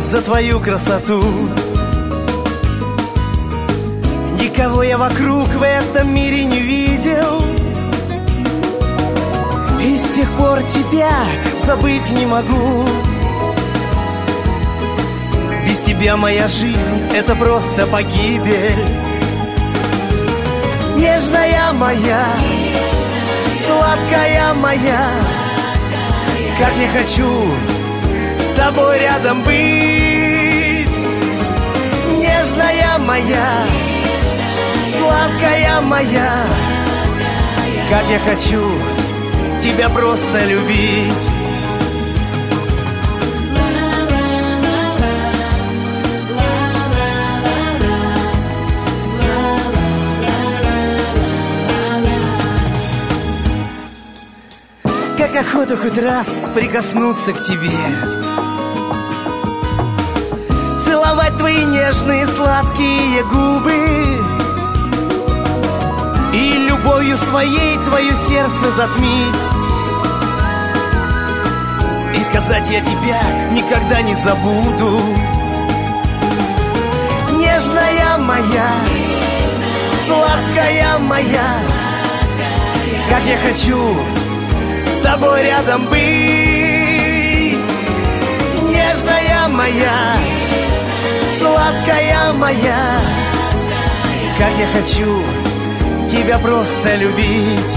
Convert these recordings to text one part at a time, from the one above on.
за твою красоту. Никого я вокруг в этом мире не видел, и с тех пор тебя забыть не могу. Без тебя моя жизнь — это просто погибель. Нежная моя, сладкая моя, как я хочу с тобой рядом быть. Нежная моя, сладкая моя, как я хочу тебя просто любить. Как охота хоть раз прикоснуться к тебе, целовать твои нежные сладкие губы и любовью своей твое сердце затмить, и сказать: я тебя никогда не забуду. Нежная моя, сладкая моя, как я хочу с тобой рядом быть. Нежная моя, сладкая моя, как я хочу тебя просто любить.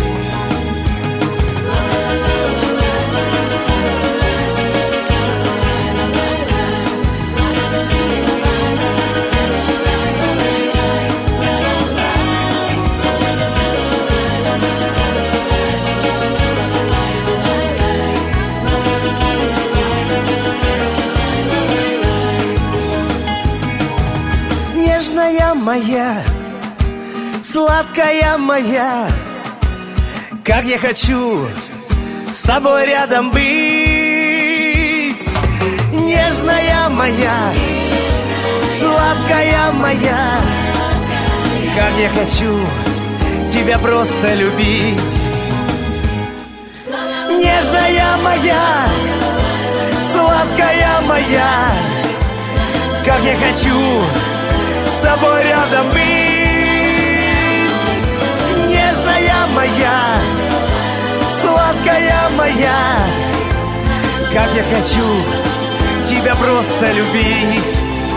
Нежная моя, сладкая моя, как я хочу с тобой рядом быть. Нежная моя, сладкая моя, как я хочу тебя просто любить. Нежная моя, сладкая моя, как я хочу с тобой рядом быть. Нежная моя, сладкая моя, как я хочу тебя просто любить.